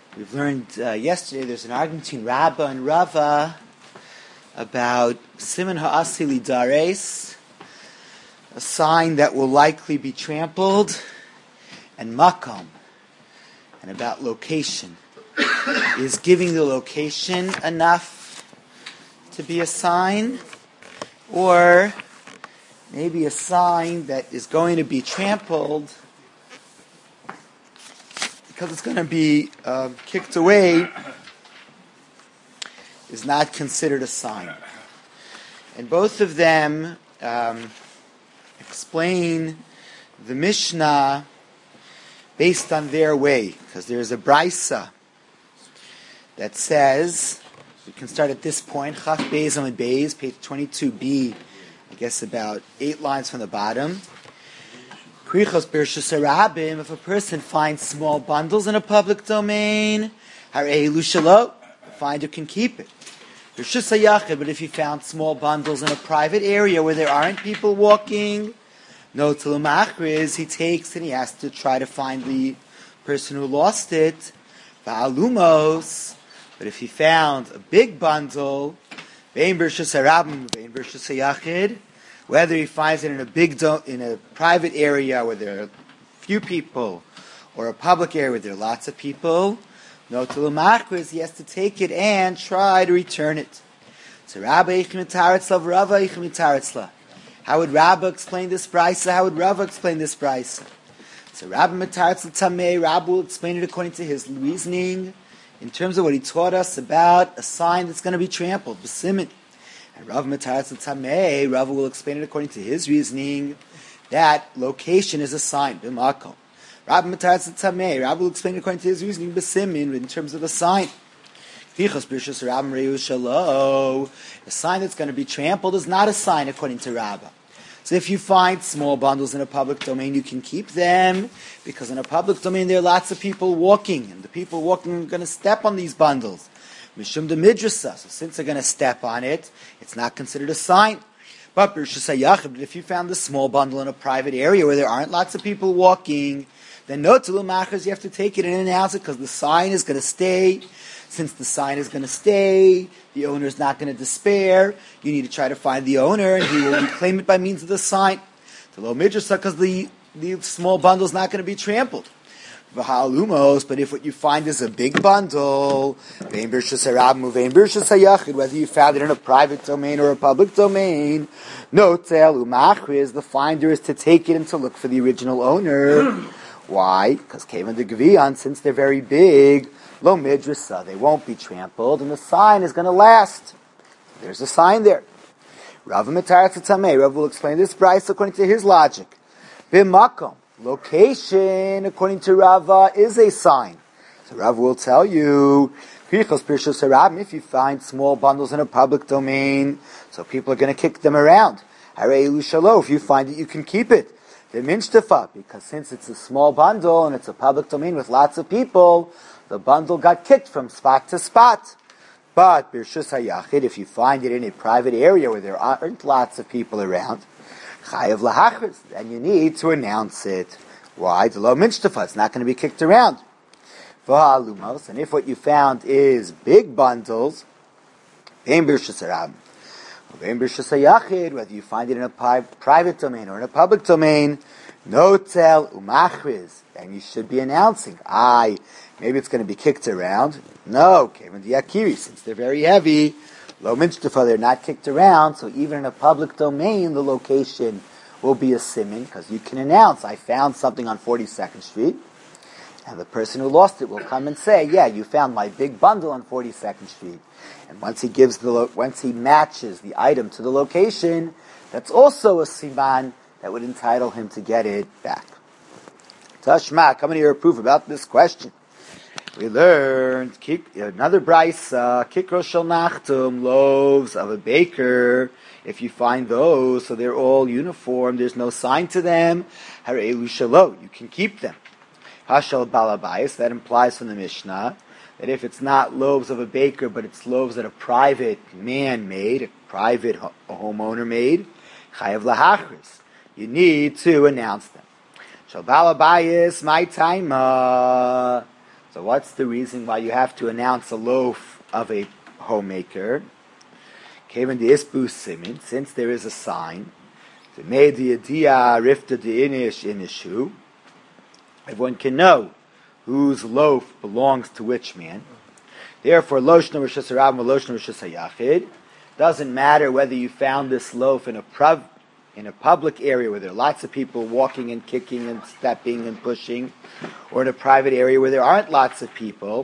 We've learned yesterday there's an argument between Rabba and Rava about Siman Ha'asi Lidares, a sign that will likely be trampled, and Makom, and about location. Is giving the location enough to be a sign, or maybe a sign that is going to be trampled because it's going to be kicked away is not considered a sign. And both of them explain the Mishnah based on their way, because there's a Brisa that says, we can start at this point, Chaf Beis Amud Beis, page 22b, I guess about 8 lines from the bottom. Krichos Birshus Harabim, if a person finds small bundles in a public domain, Harei Lushalo, the finder can keep it. Birshus Hayachid, but if he found small bundles in a private area where there aren't people walking, no Tulumachriz, he takes and he has to try to find the person who lost it. Va'alumos, but if he found a big bundle, Vein Birshus Harabim, Vein Birshus Hayachid, whether he finds it in a private area where there are few people, or a public area where there are lots of people, no Tulumachriz, he has to take it and try to return it. So Rabba Eichem Mitaritzla, Rava Eichem Mitaritzla. How would Rabba explain this brisa? How would Rava explain this brisa? So Rabba Mitaritzla Tamei, Rabba will explain it according to his reasoning, in terms of what he taught us about a sign that's going to be trampled, b'simin. And Rav Mataratz Tamei, Rav will explain it according to his reasoning that location is a sign, b'makom. Rav Mataratz Tamei, Rav will explain it according to his reasoning, b'simin, in terms of a sign. A sign that's going to be trampled is not a sign according to Rabbah. So if you find small bundles in a public domain, you can keep them, because in a public domain there are lots of people walking, and the people walking are going to step on these bundles. Mishum de midrasa. So since they're going to step on it, it's not considered a sign. But if you found a small bundle in a private area where there aren't lots of people walking, then no tulumachas, you have to take it and announce it, because the sign is going to stay. Since the sign is going to stay, the owner is not going to despair. You need to try to find the owner, and he will reclaim it by means of the sign. The low midrasa, because the small bundle is not going to be trampled. But if what you find is a big bundle, whether you found it in a private domain or a public domain, the finder is to take it and to look for the original owner. Why? Because Kevan de Gvian, since they're very big, lo midrasa, they won't be trampled, and the sign is going to last. There's a sign there. Rav will explain this brisa according to his logic. B'makom, location, according to Rava, is a sign. So Rava will tell you, if you find small bundles in a public domain, so people are going to kick them around. If you find it, you can keep it. Because since it's a small bundle and it's a public domain with lots of people, the bundle got kicked from spot to spot. But Birshus HaYachid, if you find it in a private area where there aren't lots of people around, Chayav Lahachris, then you need to announce it. Why? The Lo Minshtafa, it's not going to be kicked around. V'halumos, and if what you found is big bundles, Vein Birshus HaRabim, Vein Birshus HaYachid, whether you find it in a private domain or in a public domain, Notel Umachriz, then you should be announcing, maybe it's going to be kicked around. No, Kevan de Yakiri, since they're very heavy, Lo Minshtafa, they're not kicked around, so even in a public domain, the location will be a siman, because you can announce, I found something on 42nd Street, and the person who lost it will come and say, yeah, you found my big bundle on 42nd Street. And once he matches the item to the location, that's also a siman that would entitle him to get it back. Tashma, come and hear a proof about this question. We learned another brisa, kikro shel nachtum, loaves of a baker. If you find those, so they're all uniform, there's no sign to them, harei shelo, you can keep them. Hashal balabayis, that implies from the Mishnah that if it's not loaves of a baker, but it's loaves that a private man made, a private homeowner made, chayav lahachris, you need to announce them. Shal balabayis, my time. So So what's the reason why you have to announce a loaf of a homemaker? Since there is a sign, everyone can know whose loaf belongs to which man. Therefore, Loshna Rishus Harab and Loshna Rishus Hayachid. Doesn't matter whether you found this loaf in a public area where there are lots of people walking and kicking and stepping and pushing, or in a private area where there aren't lots of people.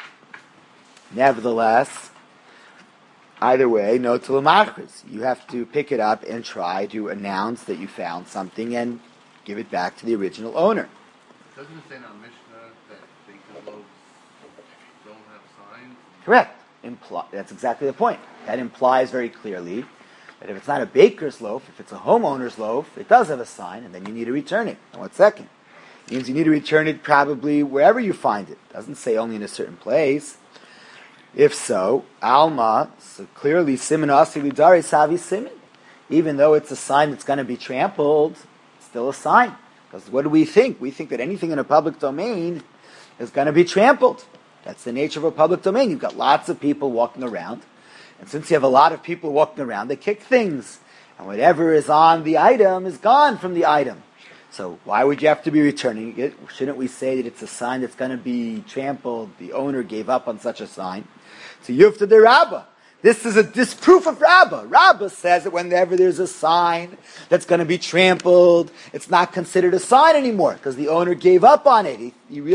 Nevertheless, either way, no telemachris. You have to pick it up and try to announce that you found something and give it back to the original owner. Doesn't it say in our Mishnah that baker's loaves don't have signs? Correct. That's exactly the point. That implies very clearly that if it's not a baker's loaf, if it's a homeowner's loaf, it does have a sign, and then you need to return it. And what's second? It means you need to return it probably wherever you find it. It doesn't say only in a certain place. If so, Alma, so clearly, Siman Asi Lidare Savi Siman. Even though it's a sign that's going to be trampled, it's still a sign. Because what do we think? We think that anything in a public domain is going to be trampled. That's the nature of a public domain. You've got lots of people walking around. And since you have a lot of people walking around, they kick things. And whatever is on the item is gone from the item. So why would you have to be returning it? Shouldn't we say that it's a sign that's going to be trampled? The owner gave up on such a sign. So Yufta de Rabbah. This is a disproof of Rabbah. Rabbah says that whenever there's a sign that's going to be trampled, it's not considered a sign anymore because the owner gave up on it.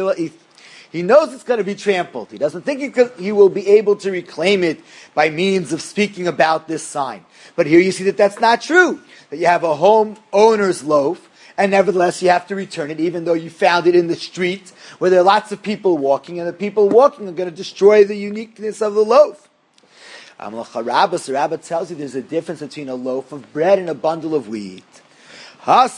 He knows it's going to be trampled. He doesn't think he will be able to reclaim it by means of speaking about this sign. But here you see that that's not true. That you have a home owner's loaf, and nevertheless you have to return it even though you found it in the street where there are lots of people walking, and the people walking are going to destroy the uniqueness of the loaf. So Rabbah tells you there's a difference between a loaf of bread and a bundle of wheat. A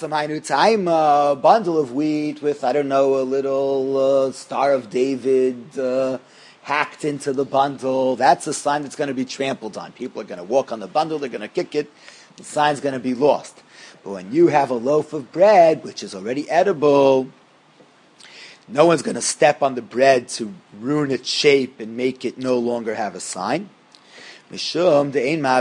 bundle of wheat with, a little Star of David hacked into the bundle. That's a sign that's going to be trampled on. People are going to walk on the bundle, they're going to kick it, the sign's going to be lost. But when you have a loaf of bread, which is already edible, no one's going to step on the bread to ruin its shape and make it no longer have a sign. Anyone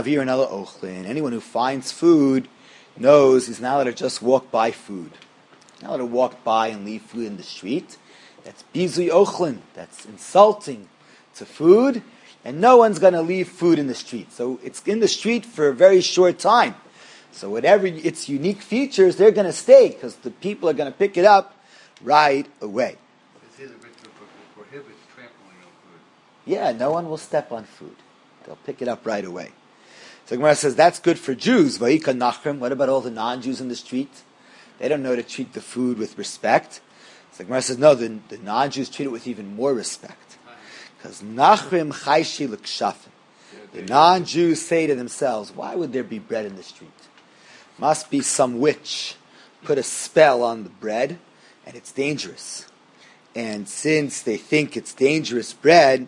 who finds food knows he's not allowed to just walk by food. He's not allowed to walk by and leave food in the street. That's bizui ochlin. That's insulting to food. And no one's going to leave food in the street. So it's in the street for a very short time. So whatever its unique features, they're going to stay because the people are going to pick it up right away. It says it prohibits trampling on food. Yeah, no one will step on food. They'll pick it up right away. So Gemara says that's good for Jews. Vayika Nachrim. What about all the non-Jews in the street? They don't know to treat the food with respect. So Gemara says no. The non-Jews treat it with even more respect. Because Nachrim Chayshi L'Kshafim. The non-Jews say to themselves, "Why would there be bread in the street? Must be some witch put a spell on the bread, and it's dangerous. And since they think it's dangerous bread."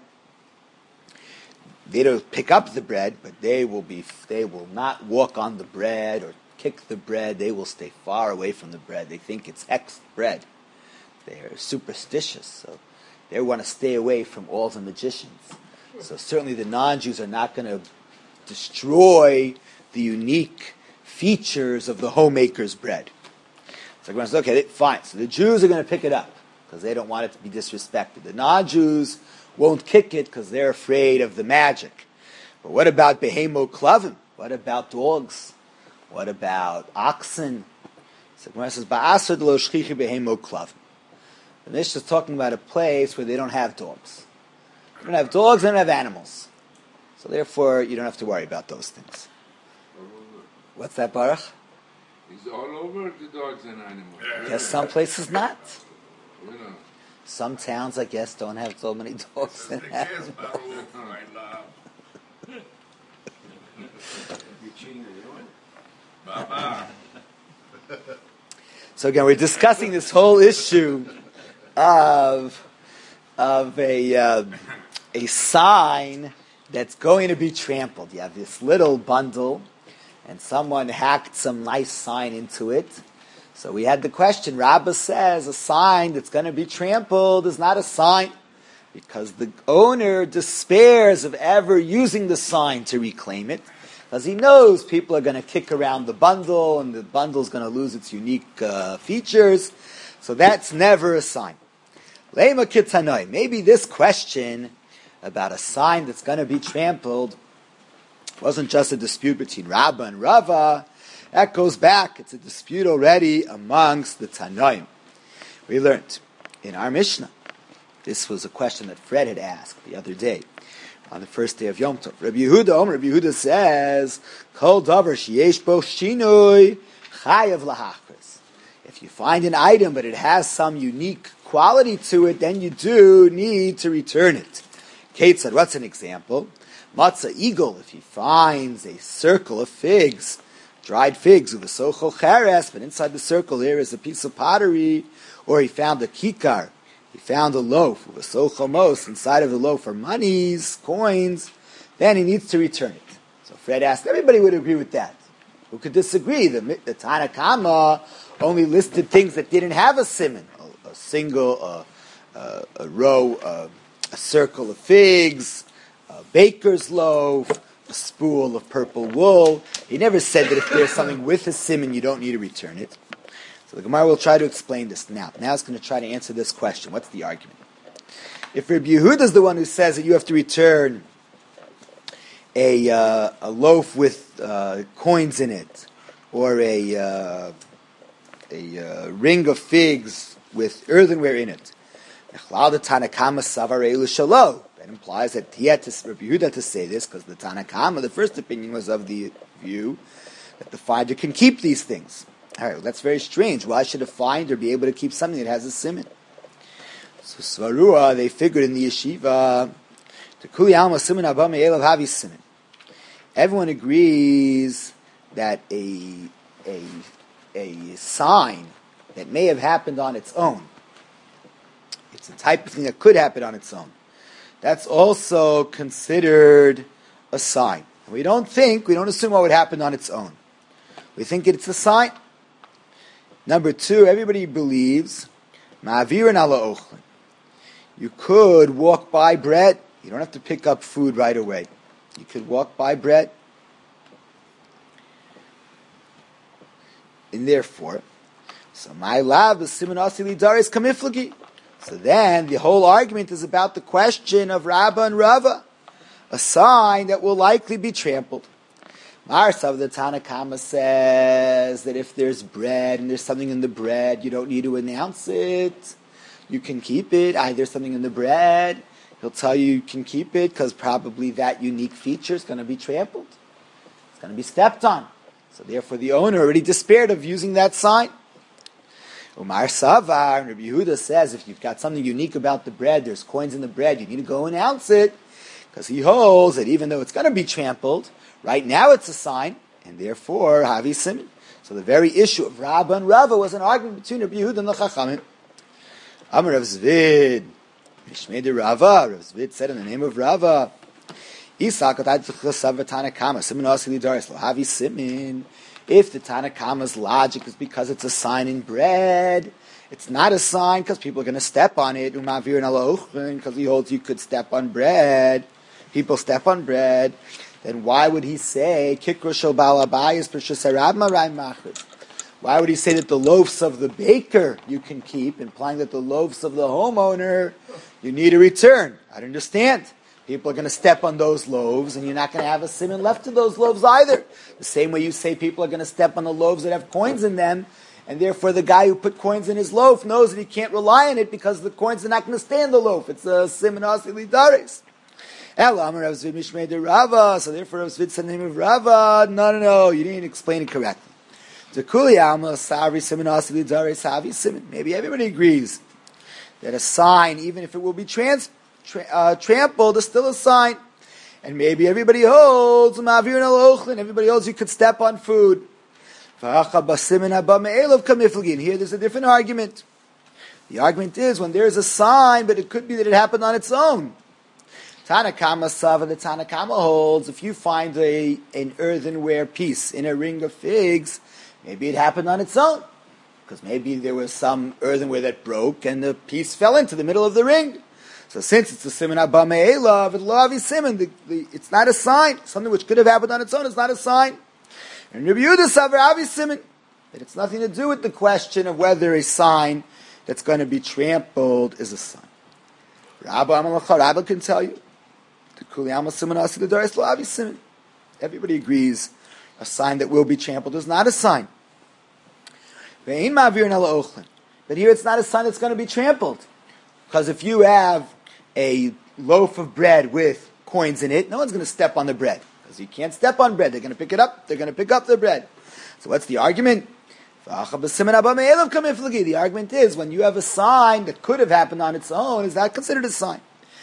They don't pick up the bread, but they will not walk on the bread or kick the bread. They will stay far away from the bread. They think it's hexed bread. They are superstitious, so they want to stay away from all the magicians. So certainly the non-Jews are not going to destroy the unique features of the homemaker's bread. So everyone says, okay, fine. So the Jews are going to pick it up because they don't want it to be disrespected. The non-Jews won't kick it because they're afraid of the magic. But what about behemo klavim? What about dogs? What about oxen? So Gemara says, "Ba'asad lo shchichi behemo klavim." The Mishnah is talking about a place where they don't have dogs. They don't have dogs, they don't have animals. So therefore, you don't have to worry about those things. What's that, Baruch? He's all over the dogs and animals. Yes, some places not. You know. Some towns, I guess, don't have so many dogs and animals. So again, we're discussing this whole issue of a sign that's going to be trampled. You have this little bundle, and someone hacked some nice sign into it. So we had the question, Rabbah says a sign that's going to be trampled is not a sign. because the owner despairs of ever using the sign to reclaim it, because he knows people are going to kick around the bundle, and the bundle is going to lose its unique features. So that's never a sign. Lema kitanoi. Maybe this question about a sign that's going to be trampled wasn't just a dispute between Rabbah and Rava. That goes back. It's a dispute already amongst the Tanoim. We learned in our Mishnah. This was a question that Fred had asked the other day on the first day of Yom Tov. Rabbi Yehuda says, Kol davar sheyesh bo shinoi chayav lahachris. If you find an item but it has some unique quality to it, then you do need to return it. Kate said, what's an example? Matzah eagle, if he finds a circle of figs, dried figs with a sochel cheres, but inside the circle there is a piece of pottery, or he found a kikar, he found a loaf with a sochel mos, inside of the loaf are monies, coins, then he needs to return it. So Fred asked, everybody would agree with that. Who could disagree? The Tanna Kama only listed things that didn't have a siman, a single, a row, a circle of figs, a baker's loaf, a spool of purple wool. He never said that if there's something with a siman, you don't need to return it. So the Gemara will try to explain this now. Now it's going to try to answer this question. What's the argument? If Rabbi Yehuda is the one who says that you have to return a loaf with coins in it, or a ring of figs with earthenware in it, that implies that he had to, Rabbi Yehuda, to say this, because the Tanna Kama, the first opinion, was of the view that the finder can keep these things. All right, well, that's very strange. Why should a finder be able to keep something that has a siman? So Svarua, they figured in the yeshiva, everyone agrees that a sign that may have happened on its own, it's a type of thing that could happen on its own, that's also considered a sign. We don't assume what would happen on its own. We think it's a sign. Number two, everybody believes ma'avirin ala ochlin. You could walk by bread. You don't have to pick up food right away. You could walk by bread. And therefore, so my lab is siman asili daris kamiflagi. So then the whole argument is about the question of Rabbah and Rava, a sign that will likely be trampled. Marsav, the Tanna Kama, says that if there's bread and there's something in the bread, you don't need to announce it. You can keep it. There's something in the bread. He'll tell you can keep it because probably that unique feature is going to be trampled. It's going to be stepped on. So therefore the owner already despaired of using that sign. Umar Savar, Rabbi Yehuda says if you've got something unique about the bread, there's coins in the bread, you need to go announce it, because he holds that even though it's going to be trampled, right now it's a sign, and therefore Havi Siman. So the very issue of Rabbah and Rava was an argument between Rabbi Yehuda and the Chachamim. Amar Rav Zvid, Mishmei de Rava, Rav Zvid said in the name of Rava, if the Tanna Kama's logic is because it's a sign in bread, it's not a sign because people are going to step on it, because he holds you could step on bread, people step on bread, then why would he say, why would he say that the loaves of the baker you can keep, implying that the loaves of the homeowner you need to return? I don't understand. People are going to step on those loaves, and you're not going to have a siman left to those loaves either. The same way you say people are going to step on the loaves that have coins in them, and therefore the guy who put coins in his loaf knows that he can't rely on it because the coins are not going to stay in the loaf. It's a siman asili daris. So therefore Rav Zvid said the name of Rava. No, you didn't explain it correctly. Maybe everybody agrees that a sign, even if it will be trampled, is still a sign. And maybe everybody holds you could step on food. And here there's a different argument. The argument is when there's a sign, but it could be that it happened on its own. Tanna Kama Sava, the Tanna Kama holds, if you find an earthenware piece in a ring of figs, maybe it happened on its own. Because maybe there was some earthenware that broke and the piece fell into the middle of the ring. So since it's a siman abba me'elav, it's not a sign. Something which could have happened on its own is not a sign. And Rabbi Yehuda savar avi siman, that it's nothing to do with the question of whether a sign that's going to be trampled is a sign. Rabbi can tell you, everybody agrees a sign that will be trampled is not a sign. But here it's not a sign that's going to be trampled. Because if you have a loaf of bread with coins in it, no one's going to step on the bread. Because you can't step on bread. They're going to pick it up. They're going to pick up the bread. So what's the argument? The argument is when you have a sign that could have happened on its own, is that considered a sign?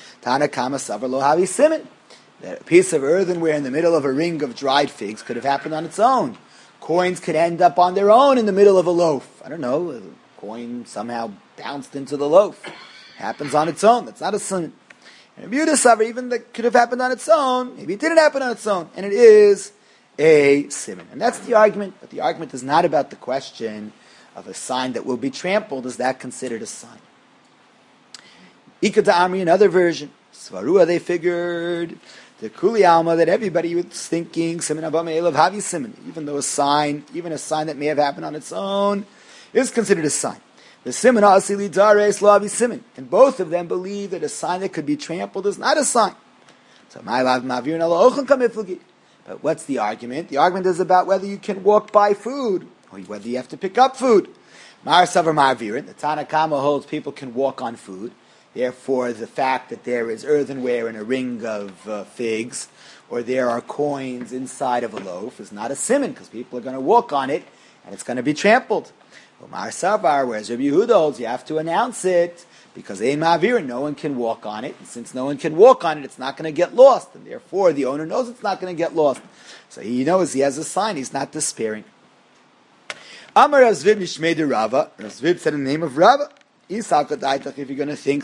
That a piece of earthenware in the middle of a ring of dried figs could have happened on its own. Coins could end up on their own in the middle of a loaf. I don't know, a coin somehow bounced into the loaf. Happens on its own. That's not a sin. And Yehuda, even that could have happened on its own, maybe it didn't happen on its own, and it is a siman. And that's the argument, but the argument is not about the question of a sign that will be trampled. Is that considered a sign? Ika Amri, another version. Svarua, they figured the Kuli Alma that everybody was thinking siman abba me'elav havi siman, even though even a sign that may have happened on its own is considered a sign. The siman asili dares lo havi siman, and both of them believe that a sign that could be trampled is not a sign. So my lav mavirin ala ochon kamiflagi. But what's the argument? The argument is about whether you can walk by food or whether you have to pick up food. Mar savar marvirin. The Tanna Kama holds people can walk on food. Therefore, the fact that there is earthenware in a ring of figs, or there are coins inside of a loaf, is not a siman, because people are going to walk on it, and it's going to be trampled. Omar Savar, whereas Rabbi Yehuda holds, you have to announce it, because ein ma'avir, no one can walk on it, and since no one can walk on it, it's not going to get lost, and therefore the owner knows it's not going to get lost. So he knows he has a sign, he's not despairing. Amar Rav Zvid Mishmei de Rava, Rav Zvid said in the name of Rava, if you're going to think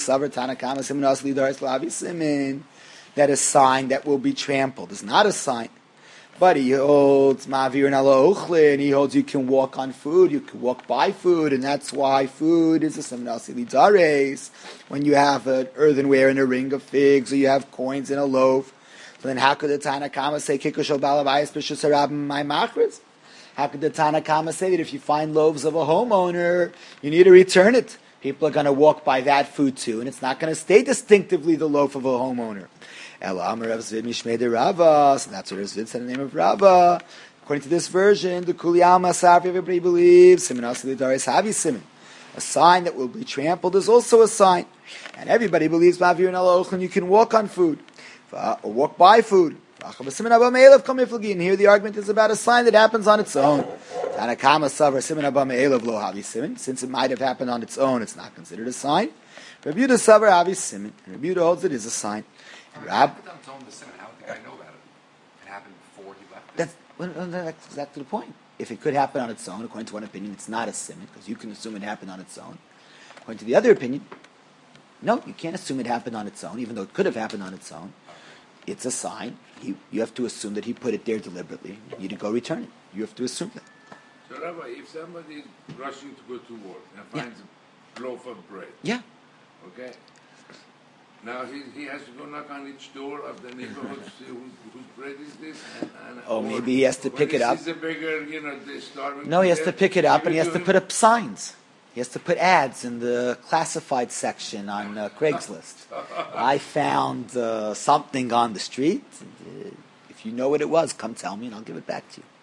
that a sign that will be trampled is not a sign, but he holds and he holds you can walk on food, you can walk by food, and that's why food is a siman when you have an earthenware in a ring of figs, or you have coins in a loaf. So then how could the Tanna Kama say kikushal balabayis b'shusarab my machris? How could the Tanna Kama say that if you find loaves of a homeowner, you need to return it? People are going to walk by that food too, and it's not going to stay distinctively the loaf of a homeowner. So that's what Rav Zvid said in the name of Rava. According to this version, the Kuli Alma Safi, everybody believes, a sign that will be trampled is also a sign. And everybody believes you can walk on food, or walk by food. And here the argument is about a sign that happens on its own. Since it might have happened on its own, it's not considered a sign. Rabbi Yehuda savar havi siman, and Rabbi Yehuda holds it is a sign. How would the guy know about it? It happened before he left. That's exactly the point. If it could happen on its own, according to one opinion, it's not a siman, because you can assume it happened on its own. According to the other opinion, no, you can't assume it happened on its own, even though it could have happened on its own. It's a sign. You have to assume that he put it there deliberately. You need to go return it. You have to assume that. So, Rabbi, if somebody is rushing to go to work and finds a loaf of bread, okay, now he has to go knock on each door of the neighborhood to see whose bread is this? Maybe he has to pick it up. A bigger, no, he has to pick it up and he has to put up signs. He has to put ads in the classified section on Craigslist. I found something on the street. If you know what it was, come tell me and I'll give it back to you.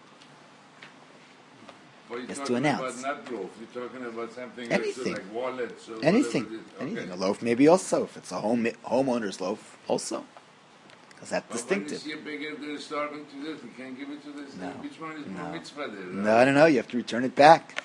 He has to announce. About not loaf. You're talking about something anything. Like wallets. Or anything. Okay. Anything. A loaf maybe also. If it's a homeowner's loaf, also. Because that's distinctive. When you see a bigger starting to this, you can't give it to this. No. Which one is no. mitzvah there? No. You have to return it back.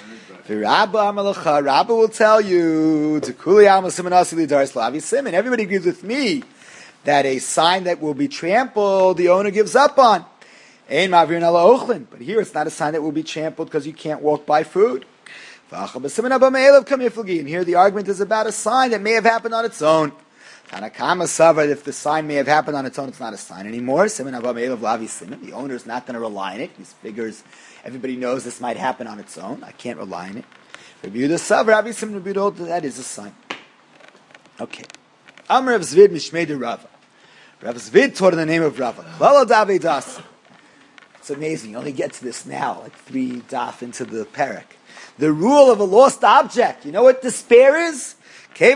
Rabba will tell you, everybody agrees with me that a sign that will be trampled, the owner gives up on. But here it's not a sign that will be trampled because you can't walk by food. And here the argument is about a sign that may have happened on its own. If the sign may have happened on its own, it's not a sign anymore. The owner is not going to rely on it. He figures everybody knows this might happen on its own. I can't rely on it. That is a sign. Okay. Amr Rav Zvid Mishmei de Rava. Rav Zvid taught in the name of Rava. Klal Davei Das. It's amazing. You only get to this now, like 3 daf into the parak. The rule of a lost object. You know what despair is? When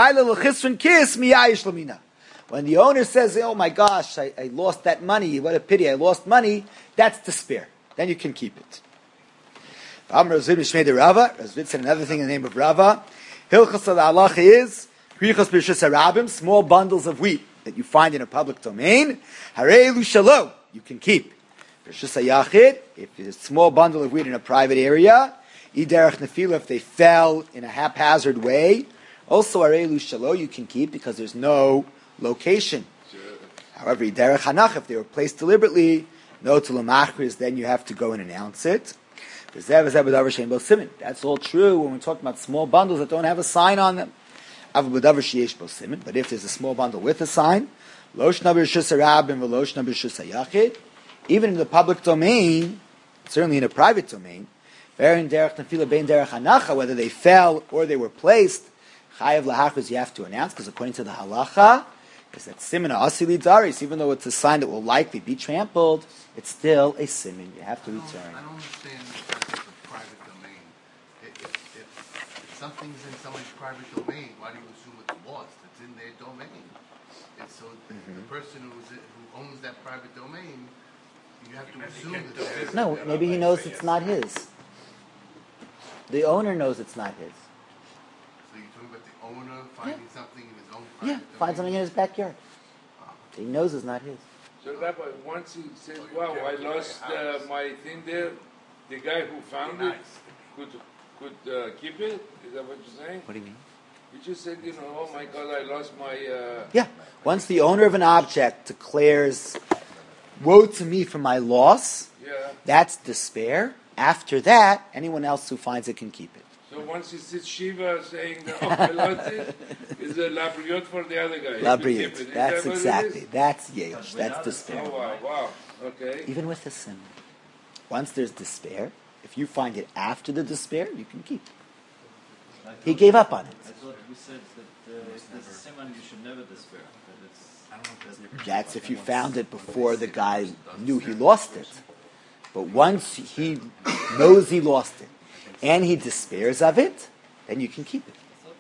the owner says, "Oh my gosh, I lost that money. What a pity! I lost money." That's despair. Then you can keep it. Rav Zvid said another thing in the name of Rava. Hilchos halacha is Krichos b'rishus harabim, small bundles of wheat that you find in a public domain. Harei shalo, you can keep. B'rishus hayachid, if there's a small bundle of wheat in a private area, iderech nefila, if they fell in a haphazard way, also harei shalo, you can keep because there's no location. However, iderech hanach, if they were placed deliberately, no to lamachris, then you have to go and announce it. That's all true when we're talking about small bundles that don't have a sign on them. But if there's a small bundle with a sign, even in the public domain, certainly in a private domain, whether they fell or they were placed, you have to announce, because according to the halacha, is that siman asili daris, even though it's a sign that will likely be trampled, it's still a siman. You have to return. I don't understand the concept of private domain. If something's in someone's private domain, why do you assume it's lost? It's in their domain. And so the person who owns that private domain, you have to assume that No, maybe he knows it's not his. The owner knows it's not his. So you're talking about the owner finding something in his own private domain? Find something in his backyard. He knows it's not his. So Rabbi, once he says, "Wow, I lost my thing there," the guy who found it could keep it. Is that what you're saying? What do you mean? You just said, "Oh my God, I lost my." Yeah. Once the owner of an object declares, "Woe to me for my loss," that's despair. After that, anyone else who finds it can keep it. So once he sits Shiva saying, "Oh, I lost it," is a labriot for the other guy. Labriot. That's exactly. That's Yesh. That's despair. Oh, wow. Okay. Even with a sin. Once there's despair, if you find it after the despair, you can keep it. He gave up on it. I thought we said that if there's a simon, you should never despair. That's if you found it before the guy knew he lost it. But once he knows he lost it, and he despairs of it, then you can keep it.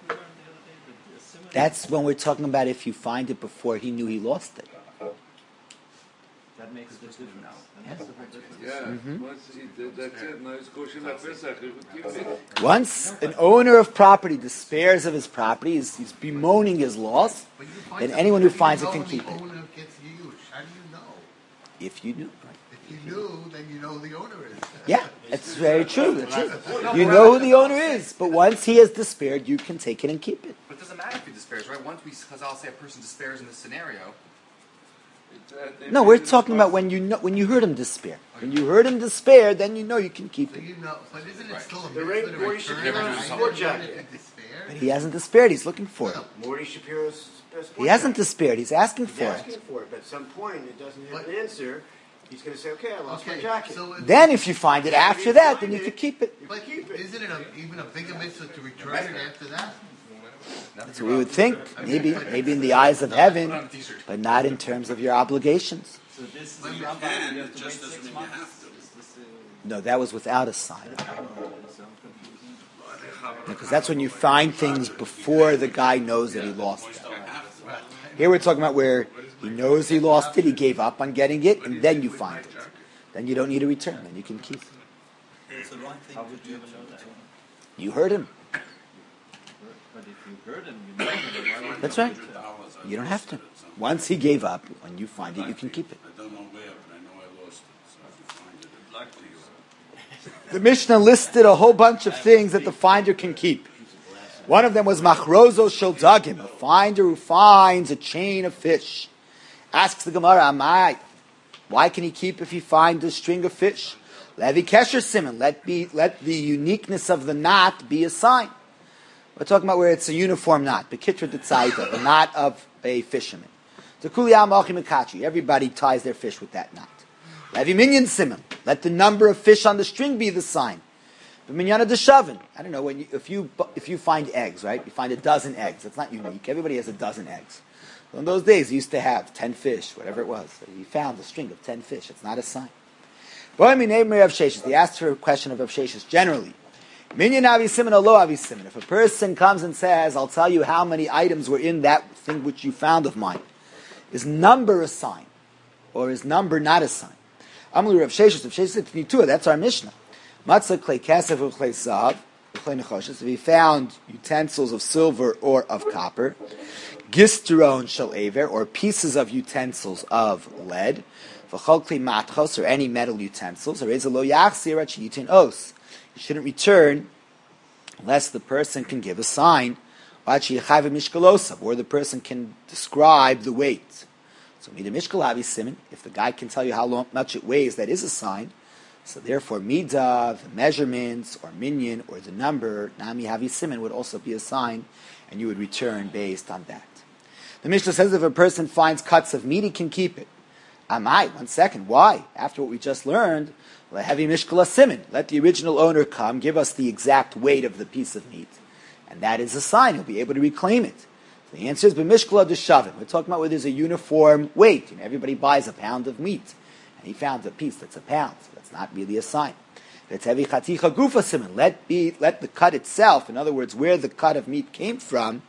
That's when we're talking about if you find it before he knew he lost it. That makes a difference now. Once that's it. Now it's kosher Pesach. He would keep it. Once an owner of property despairs of his property, he's bemoaning his loss, then anyone who finds it can keep it. How do you know? If you knew. If you knew, then you know the owner is. Yeah, that's very true. That's true. You know who the owner is, but once he has despaired, you can take it and keep it. But it doesn't matter if he despairs, right? Once because I'll say a person despairs in this scenario. No, we're talking about when you heard him despair. When you heard him despair, then you know you can keep So it. you know, but isn't it still a Morty Shapiro But he hasn't despaired. He's looking for it. Morty Shapiro's best He hasn't despaired. He's asking for asking it. for it, but at some point it doesn't have an answer. He's going to say, "Okay, I lost my jacket." So Then, if you find it after that, then you can keep it. but isn't it even a bigger mitzvah to return it after that? That's what we would think. Maybe in the eyes of heaven, but not in terms of your obligations. So this is a rabbi, you have to wait 6 months. No, that was without a sign. Because that's when you find things before the guy knows that he lost it. Here we're talking about where he knows he lost it, he gave up on getting it, and then you find it. Then you don't need a return, then you can keep it. How would you ever know that? You heard him. But if you heard him, you know him. That's right. You don't have to. Once he gave up, when you find it, you can keep it. I don't know where, but I know I lost it. So if you find it, I'd like to. The Mishnah listed a whole bunch of things that the finder can keep. One of them was machrozo shel dagim, a finder who finds a chain of fish. Asks the Gemara, Amai, why can he keep if he finds a string of fish? Levi kesher simon, let the uniqueness of the knot be a sign. We're talking about where it's a uniform knot, bekitra d'tzayda, the knot of a fisherman. Everybody ties their fish with that knot. Levi minyan simon, let the number of fish on the string be the sign. Minyana deshavin. I don't know, if you find eggs, right? You find a dozen eggs. That's not unique. Everybody has a dozen eggs. So in those days, he used to have 10 fish, whatever it was. So he found a string of 10 fish. It's not a sign. He asked her a question of Rav Sheshes generally. Minyan avisimin or lo avisimin. If a person comes and says, I'll tell you how many items were in that thing which you found of mine, is number a sign? Or is number not a sign? Amli Rav Sheshes. Rav Sheshes said, Tnitua, that's our Mishnah. Matzah klei kesef or klei zav, klei nechoshes. If he found utensils of silver or of copper, gisteron shel aver, or pieces of utensils of lead, v'chol klei matchos, or any metal utensils, or lo yachzir at sheyitin os. You shouldn't return unless the person can give a sign, or the person can describe the weight. So, if the guy can tell you how much it weighs, that is a sign. So, therefore, midah, the measurements, or minyan, or the number, nami havi simin, would also be a sign, and you would return based on that. The Mishnah says if a person finds cuts of meat, he can keep it. Amai, 1 second, why? After what we just learned, heavy mishkala simin. Let the original owner come, give us the exact weight of the piece of meat, and that is a sign. He'll be able to reclaim it. So the answer is b'mishkala deshavim. We're talking about where there's a uniform weight. Everybody buys a pound of meat, and he found a piece that's a pound. So that's not really a sign. It's heavy chaticha gufa simin. Let the cut itself, in other words, where the cut of meat came from,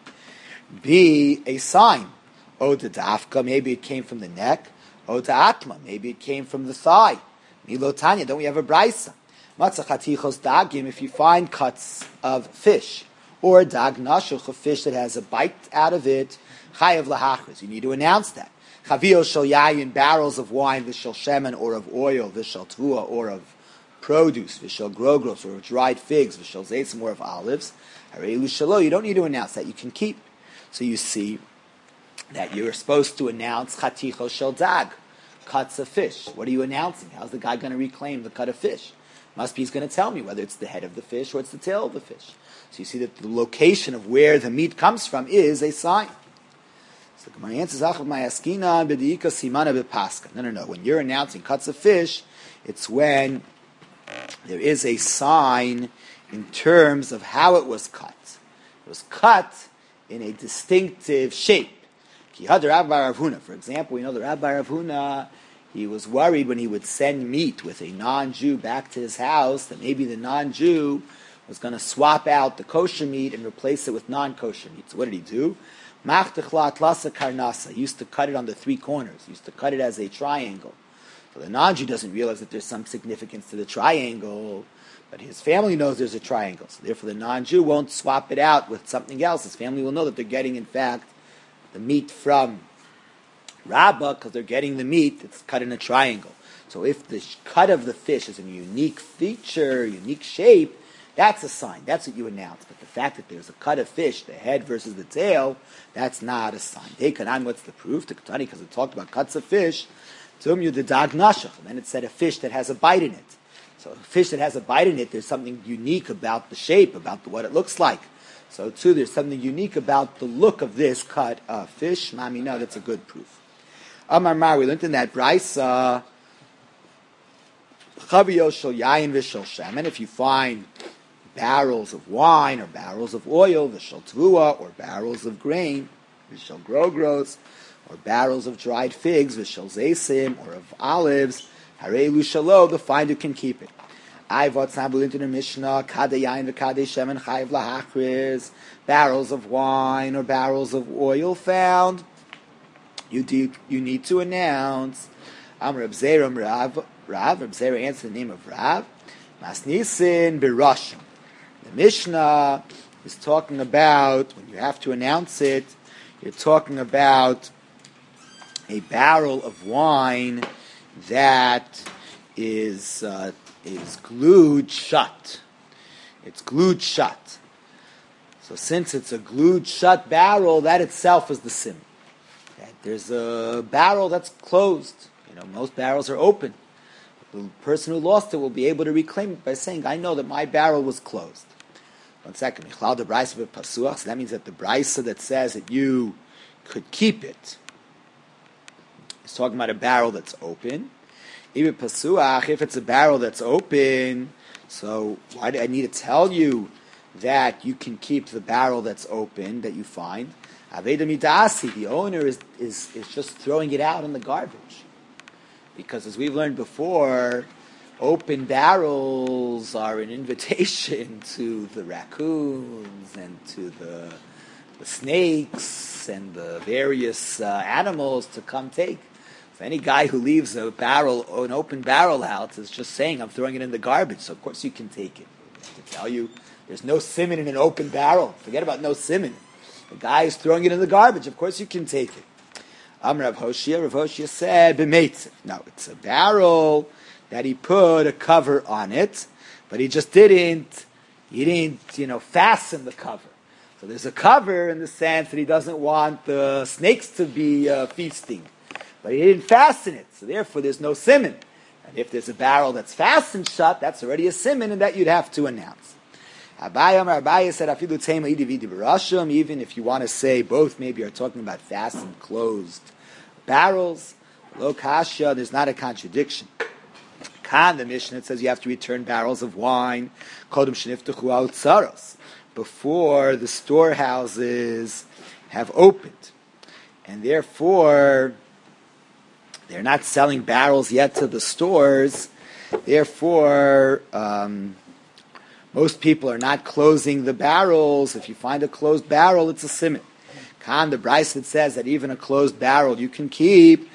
be a sign. O to dafka, maybe it came from the neck. O to atma, maybe it came from the thigh. Milotanya, don't we have a brisa? Matzah chatichos dagim, if you find cuts of fish, or dag nashuch, a fish that has a bite out of it, chayav lahachris, you need to announce that. Chavio shel yayin, barrels of wine, v'shel shemen, or of oil, v'shel tvua, or of produce, v'shel grogros, or of dried figs, v'shel zeitzim, or of olives. Harei shelo, you don't need to announce that, you can keep. So you see that you're supposed to announce chatichos shel dag, cuts of fish. What are you announcing? How's the guy going to reclaim the cut of fish? Must be he's going to tell me whether it's the head of the fish or it's the tail of the fish. So you see that the location of where the meat comes from is a sign. So my answer is no. When you're announcing cuts of fish, it's when there is a sign in terms of how it was cut. It was cut in a distinctive shape. For example, we know the Rabbi Rav Huna, he was worried when he would send meat with a non-Jew back to his house that maybe the non-Jew was going to swap out the kosher meat and replace it with non-kosher meat. So what did he do? He used to cut it on the 3 corners. He used to cut it as a triangle. So the non-Jew doesn't realize that there's some significance to the triangle, but his family knows there's a triangle. So therefore the non-Jew won't swap it out with something else. His family will know that they're getting, in fact, the meat from Rabbah, because they're getting the meat that's cut in a triangle. So if the cut of the fish is a unique feature, unique shape, that's a sign. That's what you announce. But the fact that there's a cut of fish, the head versus the tail, that's not a sign. What's the proof? Because it talked about cuts of fish. And then it said a fish that has a bite in it. So a fish that has a bite in it, there's something unique about the shape, about what it looks like. So too, there's something unique about the look of this cut of fish. Mami, no, that's a good proof. Amar Mar, we learned in that brisa, Chavio shel yayin v'shel shemen, if you find barrels of wine or barrels of oil, v'shel tvua, or barrels of grain, v'shel grogros, or barrels of dried figs, v'shel zeisim, or of olives, harei lushalo, the finder can keep it. I've into the Mishnah, Kadeh Yain v'Kadeh Shemen Chayiv Lahachriz, barrels of wine or barrels of oil found, you need to announce. Reb Zera answered the name of Rav, Masnisin Birashim. The Mishnah is talking about, when you have to announce it, you're talking about a barrel of wine that is glued shut. It's glued shut. So since it's a glued shut barrel, that itself is the sim. There's a barrel that's closed. Most barrels are open. The person who lost it will be able to reclaim it by saying, I know that my barrel was closed. 1 second. So that means that the brisa that says that you could keep it is talking about a barrel that's open. If it's a barrel that's open, So why do I need to tell you that you can keep the barrel that's open that you find? Aveda midasi, the owner is just throwing it out in the garbage. Because as we've learned before, open barrels are an invitation to the raccoons and to the snakes and the various animals to come take. So any guy who leaves an open barrel out is just saying, I'm throwing it in the garbage, so of course you can take it. I have to tell you, there's no siman in an open barrel. Forget about no siman. The guy is throwing it in the garbage, of course you can take it. Rav Hoshia said, b'meitzif. No, it's a barrel that he put a cover on it, but he didn't, fasten the cover. So there's a cover in the sense that he doesn't want the snakes to be feasting. But he didn't fasten it, so therefore there's no siman. And if there's a barrel that's fastened shut, that's already a siman, and that you'd have to announce. Abaye said, "Afilu tema idividi barashim." Even if you want to say both, maybe are talking about fastened, closed barrels. Lo kasha, there's not a contradiction. Kan, the Mishnah, it says you have to return barrels of wine. Kodem sheniftachu al tzaros, before the storehouses have opened, and therefore they're not selling barrels yet to the stores. Therefore, most people are not closing the barrels. If you find a closed barrel, it's a siman. Kan, the Brisa says that even a closed barrel you can keep.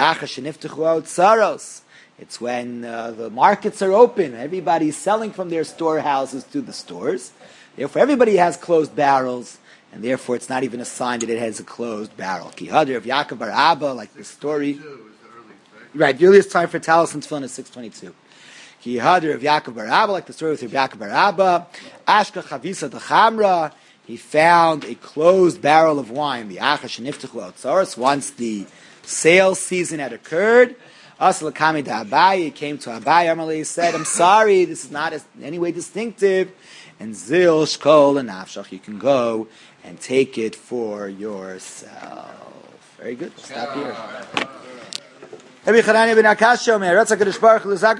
It's when the markets are open. Everybody's selling from their storehouses to the stores. Therefore, everybody has closed barrels, and therefore it's not even a sign that it has a closed barrel. Kihadr of Yaakov bar Abba, like the story. Right, the earliest time for Talis and Tefillin is 6:22. Kihadr of Yaakov bar Abba, like the story with Yaakov bar Abba. Ashka Chavisa the Chamra, he found a closed barrel of wine. The Achash Niftachu Otzaros, once the sales season had occurred. Asal Kami da Abaye, he came to Abaye. Amalei said, "I'm sorry, this is not in any way distinctive." And Zil Shkol and Nafshach, you can go and take it for yourself. Very good. We'll stop here.